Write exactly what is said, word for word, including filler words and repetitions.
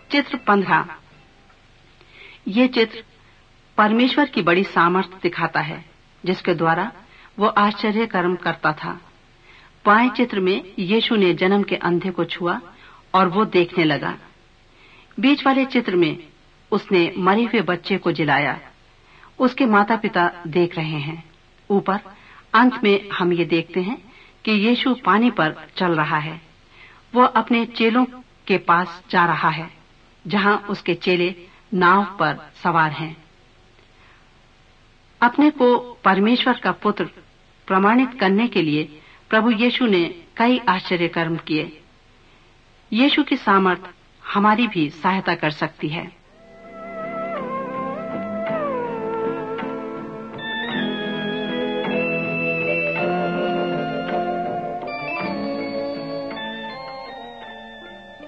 चित्र पंद्रह। ये चित्र परमेश्वर की बड़ी सामर्थ दिखाता है जिसके द्वारा वो आश्चर्य कर्म करता था। बाएं चित्र में यीशु ने जन्म के अंधे को छुआ और वो देखने लगा। बीच वाले चित्र में उसने मरे हुए बच्चे को जिलाया। उसके माता पिता देख रहे हैं। ऊपर अंत में हम ये देखते हैं कि यीशु पानी पर चल रहा है। वो अपने चेलों के पास जा रहा है जहां उसके चेले नाव पर सवार हैं। अपने को परमेश्वर का पुत्र प्रमाणित करने के लिए प्रभु यीशु ने कई आश्चर्य कर्म किए। यीशु की सामर्थ हमारी भी सहायता कर सकती है।